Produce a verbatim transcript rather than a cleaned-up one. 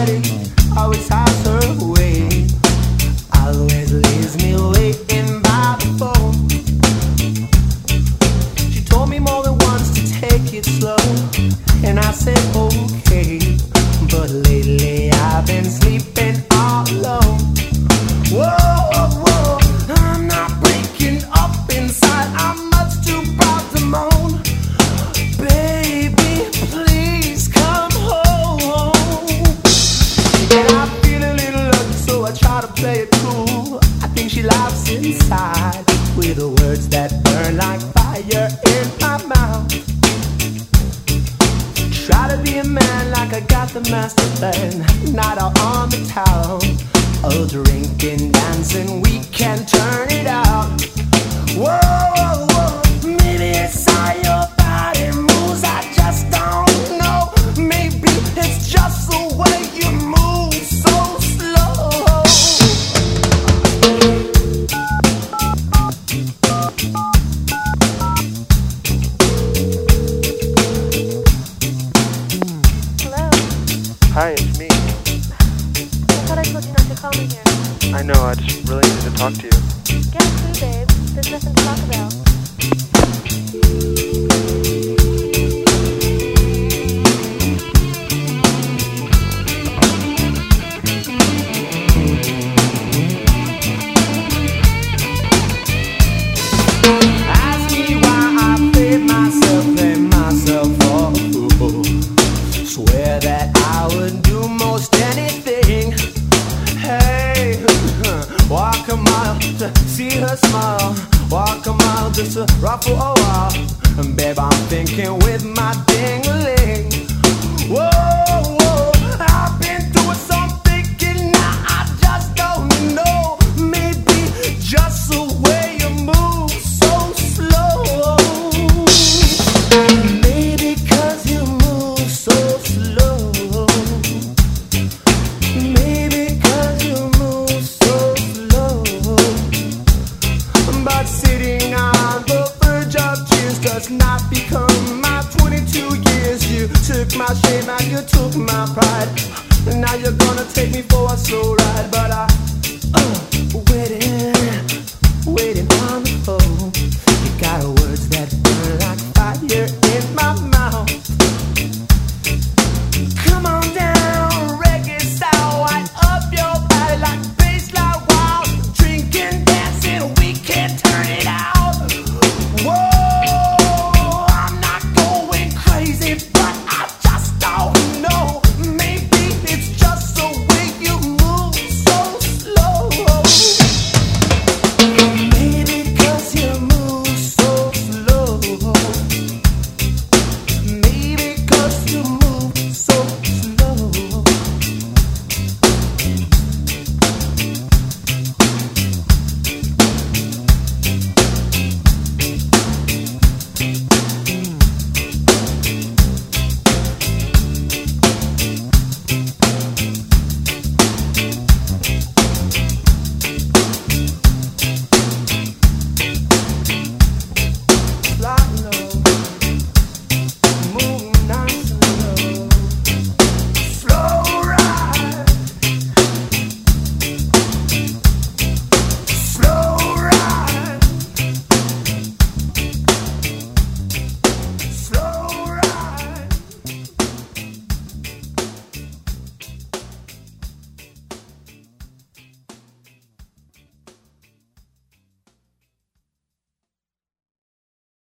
somebody always has her way, always leaves me waiting by the phone. She told me more than once to take it slow, and I said okay, but lately I've been sleeping all alone. Whoa, whoa, whoa, I'm not breaking up inside, I'm much too proud to moan. Baby, please come home. And I feel a little lucky, so I try to play it cool. I think she laughs inside with the words that burn like fire in my mouth. Try to be a man like I got the master plan, night out on the town. Oh, drinking, dancing, we can turn it out. Whoa, whoa, whoa, maybe it's how your body moves, I just don't know. Maybe it's just the way you move so slow. Hello? Hi, it's me. I thought I told you not to call me here. I know, I just really needed to talk to you. Get through, babe. There's nothing to talk about. Ask me why I play myself, play myself for a fool. Swear that I would do most anything. Hey, walk a mile to see her smile, walk a mile just to ruffle a while. And babe, I'm thinking with my ding-a-ling. Whoa, whoa, I've been through some thinking, now I just don't know. Maybe just the way you move so slow. Maybe 'cause you move so slow. Maybe 'cause you move so slow. But sitting on the verge of tears does not become my twenty-two years. You took my shame and you took my pride, and now you're gonna take me for a slow ride. But I